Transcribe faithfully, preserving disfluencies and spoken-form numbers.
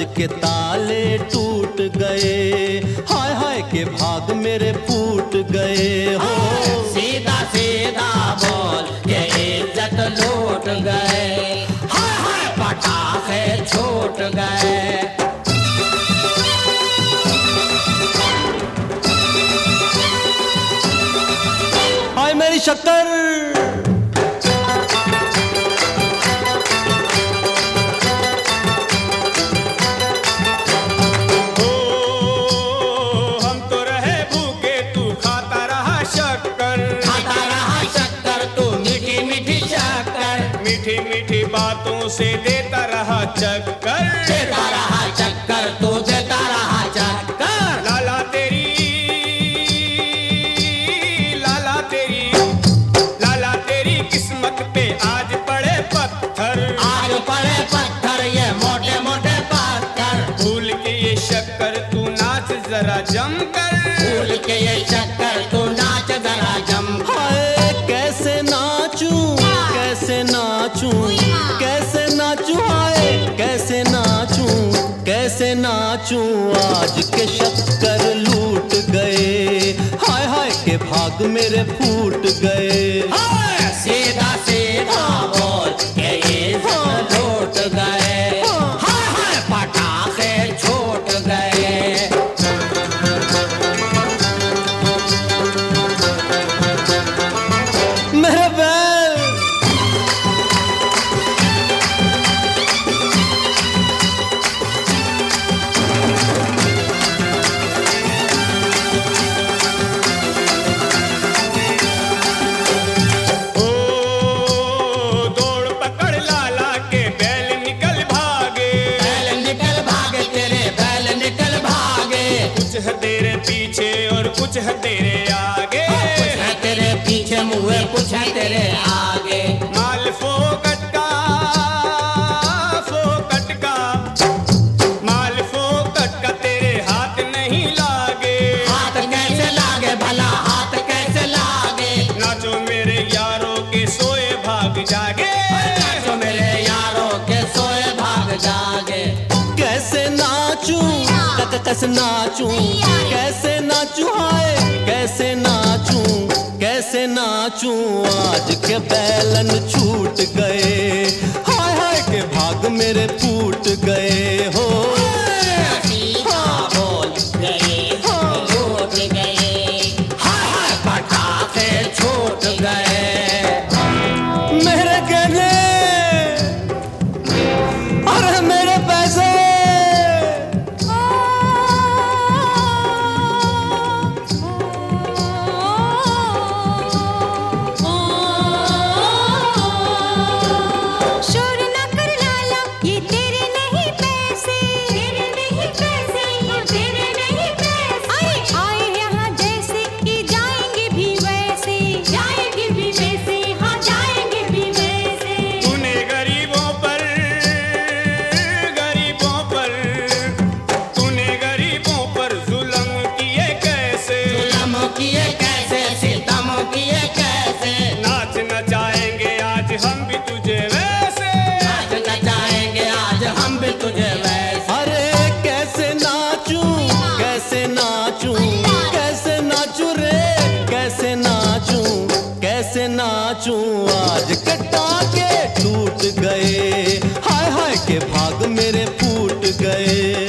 के ताले टूट गए, हाय हाय के भाग मेरे फूट गए हो। सीधा सीधा बोल के इज्जत लूट गए, हाय हाय पटाखे छूट गए। हाय मेरी शक्कर, मीठी मीठी बातों से देता रहा चक्कर, देता रहा चक्कर तू देता रहा चक्कर। लाला तेरी लाला तेरी लाला तेरी किस्मत पे आज पड़े पत्थर, आज पड़े पत्थर ये मोटे मोटे पत्थर। भूल के ये शक्कर तू नाच जरा जमकर, भूल के ये शक्कर तू नाच जरा जमकर। हाय कैसे नाचूं कैसे नाचूं कैसे नाचूं, हाय कैसे नाचूं कैसे नाचूं, आज के शक्कर लूट गए, हाय हाय के भाग मेरे फूट गए। हाय सीधा सीधा बोल के इज्जत लूट गए, हाय हाय पटाखे छूट गए। मेरे बैल कुछ है तेरे पीछे और कुछ है तेरे आगे, कुछ है तेरे पीछे मुँह कुछ है तेरे आगे। माल फोकट का फोकट का माल फोकट का तेरे हाथ नहीं लागे, हाथ कैसे लागे भला हाथ कैसे लागे। नाचो मेरे यारों के सोए भाग जागे, नाचो मेरे यारों के सोए भाग जागे। कैसे नाचूं कैसे नाचूं कैसे नाचूं, हाय कैसे नाचूं कैसे नाचूं, आज के बैलन छूट गए, हाय हाय के भाग मेरे फूट गए हो। सीधा बोल गए छूट गए, हाय हाय पटाखे छूट गए। मेरे गहने अरे मेरे पैसे, किए कैसे सितम किए कैसे, नाच नचाएंगे आज हम भी तुझे वैसे, नाच नचाएंगे आज हम भी तुझे वैसे। अरे कैसे नाचूं कैसे नाचूं कैसे नाचूं रे कैसे नाचूं कैसे नाचूं, आज के टाके टूट गए, हाय हाय के भाग मेरे फूट गए।